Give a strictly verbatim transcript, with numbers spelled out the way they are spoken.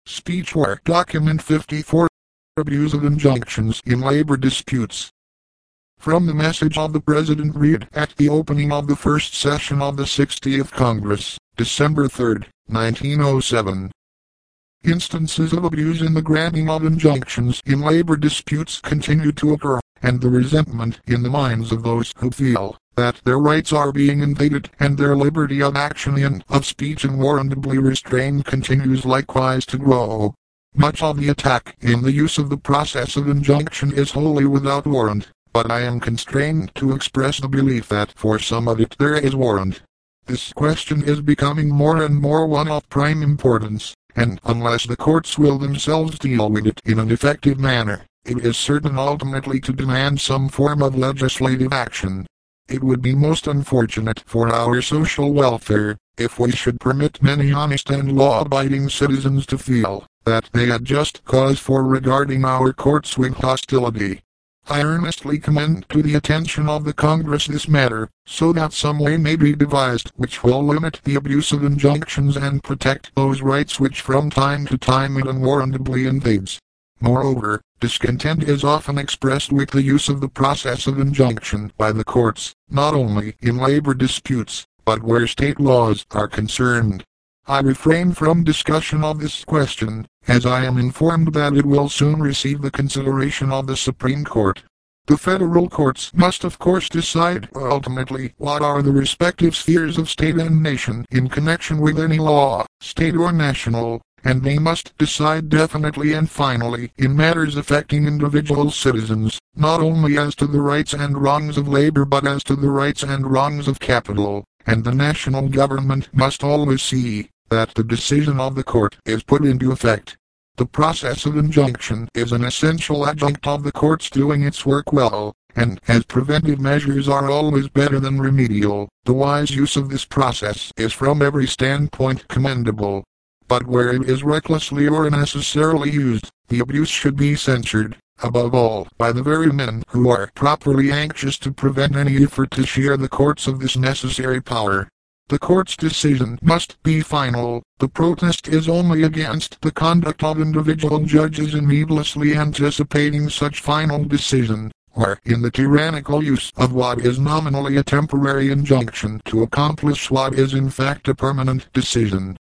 Speech Work Document fifty-four. Abuse of injunctions in labor disputes. From the message of the President read at the opening of the first session of the sixtieth Congress, December third, nineteen oh seven. Instances of abuse in the granting of injunctions in labor disputes continue to occur, and the resentment in the minds of those who feel that their rights are being invaded and their liberty of action and of speech unwarrantably restrained continues likewise to grow. Much of the attack in the use of the process of injunction is wholly without warrant, but I am constrained to express the belief that for some of it there is warrant. This question is becoming more and more one of prime importance, and unless the courts will themselves deal with it in an effective manner, it is certain ultimately to demand some form of legislative action. It would be most unfortunate for our social welfare if we should permit many honest and law-abiding citizens to feel that they had just cause for regarding our courts with hostility. I earnestly commend to the attention of the Congress this matter, so that some way may be devised which will limit the abuse of injunctions and protect those rights which from time to time it unwarrantably invades. Moreover, discontent is often expressed with the use of the process of injunction by the courts, not only in labor disputes, but where state laws are concerned. I refrain from discussion of this question, as I am informed that it will soon receive the consideration of the Supreme Court. The federal courts must of course decide ultimately what are the respective spheres of state and nation in connection with any law, state or national, and they must decide definitely and finally in matters affecting individual citizens, not only as to the rights and wrongs of labor but as to the rights and wrongs of capital, and the national government must always see that the decision of the court is put into effect. The process of injunction is an essential adjunct of the courts doing its work well, and as preventive measures are always better than remedial, the wise use of this process is from every standpoint commendable. But where it is recklessly or unnecessarily used, the abuse should be censured, above all, by the very men who are properly anxious to prevent any effort to share the courts of this necessary power. The court's decision must be final. The protest is only against the conduct of individual judges in needlessly anticipating such final decision, or in the tyrannical use of what is nominally a temporary injunction to accomplish what is in fact a permanent decision.